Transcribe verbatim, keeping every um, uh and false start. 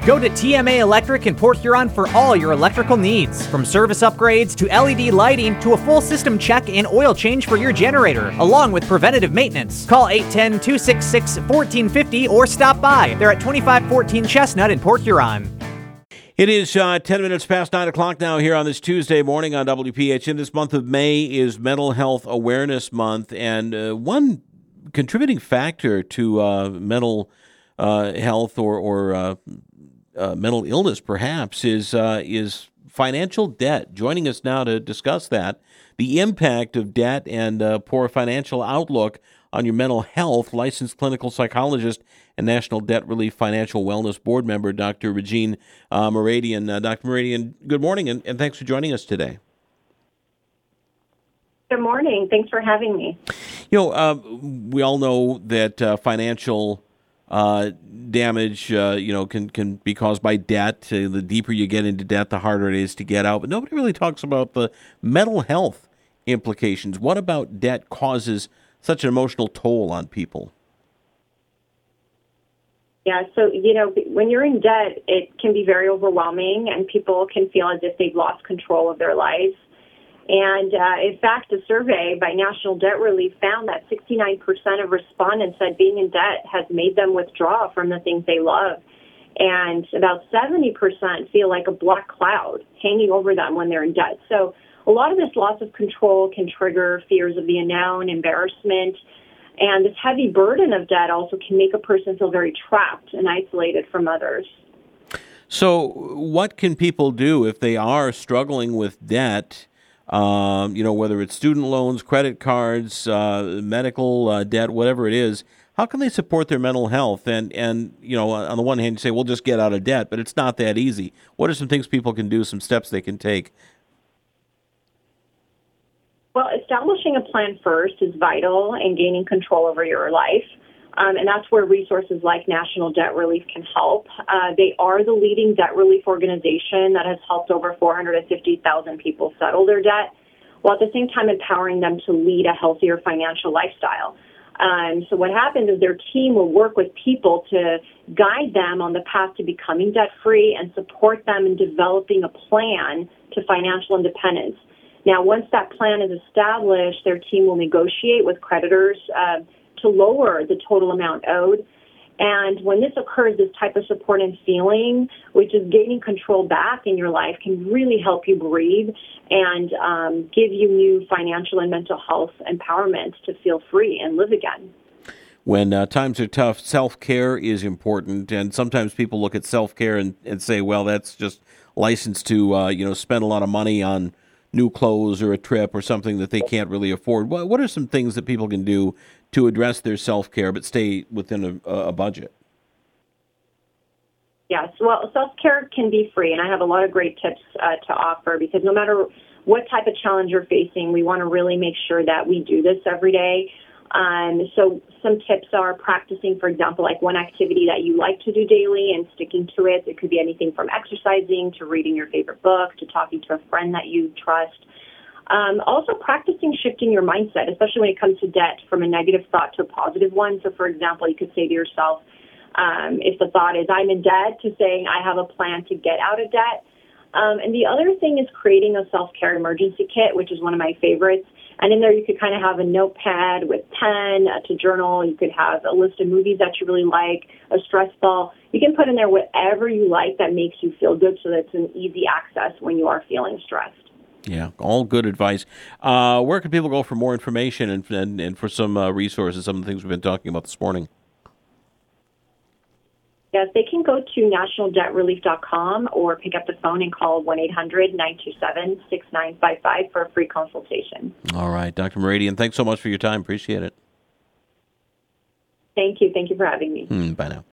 Go to T M A Electric in Port Huron for all your electrical needs. From service upgrades to L E D lighting to a full system check and oil change for your generator, along with preventative maintenance. Call eight one zero, two six six, one four five zero or stop by. They're at twenty-five fourteen Chestnut in Port Huron. It is uh, ten minutes past nine o'clock now here on this Tuesday morning on W P H N. This month of May is Mental Health Awareness Month, and uh, one contributing factor to uh, mental uh, health or, or uh, uh, mental illness, perhaps, is uh, is financial debt. Joining us now to discuss that, the impact of debt and uh, poor financial outlook on your mental health, licensed clinical psychologist and National Debt Relief Financial Wellness Board member, Doctor Regine uh, Moradian. Uh, Doctor Moradian, good morning, and, and thanks for joining us today. Good morning. Thanks for having me. You know, uh, we all know that uh, financial uh, damage, uh, you know, can, can be caused by debt. Uh, the deeper you get into debt, the harder it is to get out. But nobody really talks about the mental health implications. What about debt causes such an emotional toll on people? Yeah, so, you know, when you're in debt, it can be very overwhelming, and people can feel as if they've lost control of their lives. And uh, in fact, a survey by National Debt Relief found that sixty-nine percent of respondents said being in debt has made them withdraw from the things they love. And about seventy percent feel like a black cloud hanging over them when they're in debt. So a lot of this loss of control can trigger fears of the unknown, embarrassment, and this heavy burden of debt also can make a person feel very trapped and isolated from others. So what can people do if they are struggling with debt, um, you know, whether it's student loans, credit cards, uh, medical uh, debt, whatever it is? How can they support their mental health? And, and, you know, on the one hand, you say, well, just get out of debt, but it's not that easy. What are some things people can do, some steps they can take? Well, establishing a plan first is vital in gaining control over your life, um, and that's where resources like National Debt Relief can help. Uh, they are the leading debt relief organization that has helped over four hundred fifty thousand people settle their debt, while at the same time empowering them to lead a healthier financial lifestyle. Um, so what happens is their team will work with people to guide them on the path to becoming debt-free and support them in developing a plan to financial independence. Now, once that plan is established, their team will negotiate with creditors uh, to lower the total amount owed. And when this occurs, this type of support and feeling, which is gaining control back in your life, can really help you breathe and um, give you new financial and mental health empowerment to feel free and live again. When uh, times are tough, self-care is important. And sometimes people look at self-care and, and say, well, that's just licensed to, uh, you know, spend a lot of money on new clothes or a trip or something that they can't really afford. What, what are some things that people can do to address their self-care but stay within a, a budget? Yes, well, self-care can be free, and I have a lot of great tips uh, to offer because no matter what type of challenge you're facing, we want to really make sure that we do this every day. Um, so some tips are practicing, for example, like one activity that you like to do daily and sticking to it. It could be anything from exercising to reading your favorite book to talking to a friend that you trust. Um, also practicing shifting your mindset, especially when it comes to debt, from a negative thought to a positive one. So, for example, you could say to yourself, um, if the thought is I'm in debt, to saying I have a plan to get out of debt. Um, and the other thing is creating a self-care emergency kit, which is one of my favorites. And in there, you could kind of have a notepad with pen uh, to journal. You could have a list of movies that you really like, a stress ball. You can put in there whatever you like that makes you feel good so that it's an easy access when you are feeling stressed. Yeah, all good advice. Uh, where can people go for more information and, and, and for some uh, resources, some of the things we've been talking about this morning? Yes, they can go to national debt relief dot com or pick up the phone and call one eight hundred nine two seven six nine five five for a free consultation. All right, Doctor Moradian, thanks so much for your time. Appreciate it. Thank you. Thank you for having me. Mm, bye now.